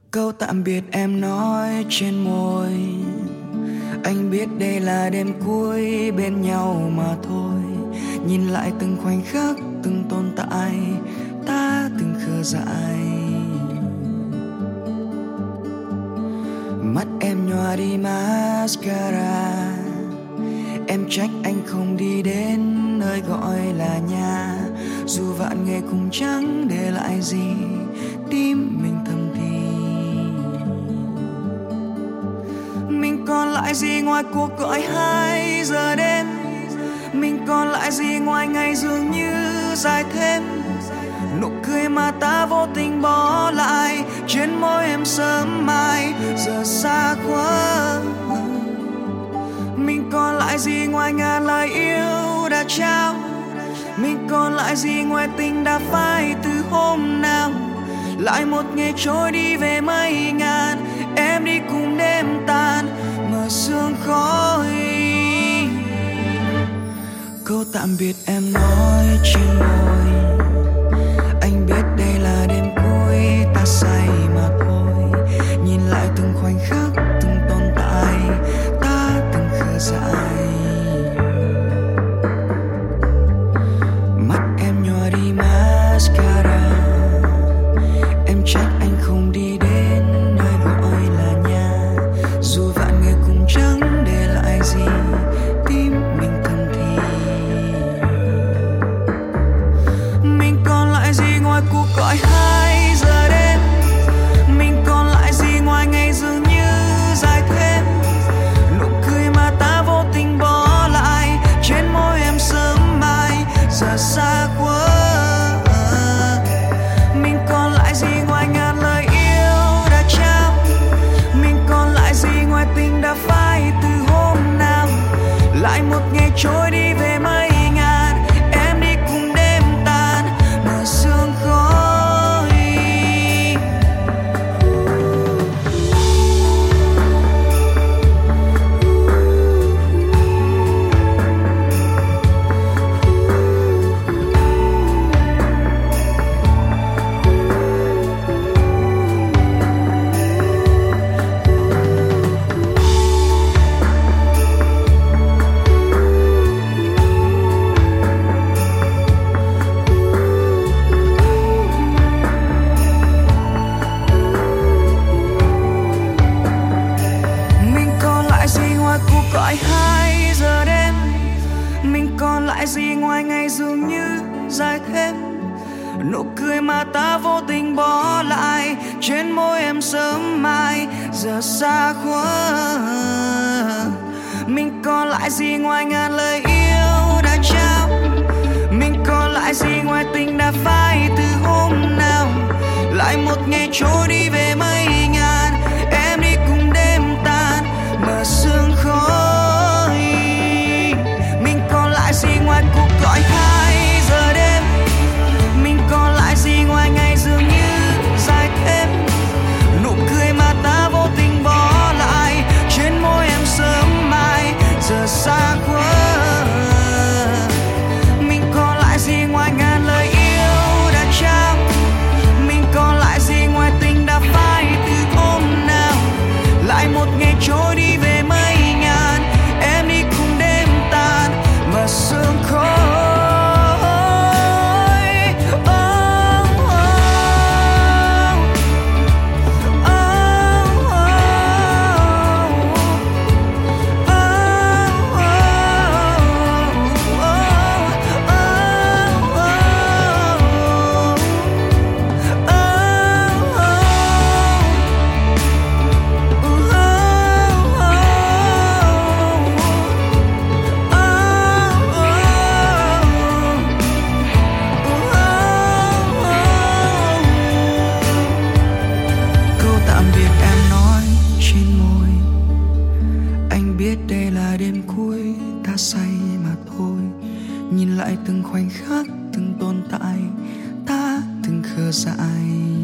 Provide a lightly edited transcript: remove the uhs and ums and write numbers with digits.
Câu tạm biệt em nói trên môi. Anh biết đây là đêm cuối bên nhau mà thôi. Nhìn lại từng khoảnh khắc, từng tồn tại, ta từng khờ dại. Mắt em nhòa đi mascara. Em trách anh không đi đến nơi gọi là nhà. Dù vạn nghề cũng chẳng để lại gì, tim mình thầm thì. Mình còn lại gì ngoài cuộc gọi 2 giờ đêm? Mình còn lại gì ngoài ngày dường như dài thêm? Nụ cười mà ta vô tình bỏ lại trên môi em sớm mai giờ xa quá. Mình còn lại gì ngoài ngàn lời yêu đã trao? Mình còn lại gì ngoài tình đã phai từ hôm nào? Lại một ngày trôi đi về mây ngàn, em đi cùng đêm tàn mờ sương khói. Câu tạm biệt em nói trên môi. Anh biết đây là đêm cuối ta say mà thôi. Nhìn lại từng khoảnh khắc, từng tồn tại, ta từng khờ dại. Mắt em nhòa đi mascara. Em trách anh không đi đến nơi gọi là nhà. Dù vạn người cũng chẳng để lại gì, tim mình thầm thì. Mình còn lại gì ngoài cuộc gọi 2 giờ đêm? Mình còn lại gì ngoài ngày dường như dài thêm? Nụ cười mà ta vô tình bỏ lại trên môi em sớm mai giờ xa quá. Mình còn lại gì ngoài ngàn lời yêu đã trao? Mình còn lại gì ngoài tình đã phai từ hôm nào? Lại một ngày trôi đi về mây ngàn, em đi cùng đêm tàn mờ sương khói. Gọi 2 giờ đêm. Mình còn lại gì ngoài ngày dường như dài thêm? Nụ cười mà ta vô tình bỏ lại trên môi em sớm mai giờ xa quá. Mình còn lại gì ngoài ngàn lời yêu đã trao? Mình còn lại gì ngoài tình đã phai từ hôm nào? Lại một ngày trôi đi về mây ngàn, em đi cùng đêm tàn mờ sương khói. Mình còn lại gì ngoài cuộc gọi 2 giờ đêm? Mình còn lại gì ngoài ngày dường như dài thêm? Nụ cười mà ta vô tình bỏ lại trên môi em sớm mai giờ xa quá. Mình còn lại gì ngoài ngàn lời yêu đã trao? Mình còn lại gì ngoài tình đã phai từ hôm nào? Lại một ngày trôi đi về mây ngàn, em đi cùng đêm tàn mờ sương khói. Nhìn lại từng khoảnh khắc, từng tồn tại, ta từng khờ dại.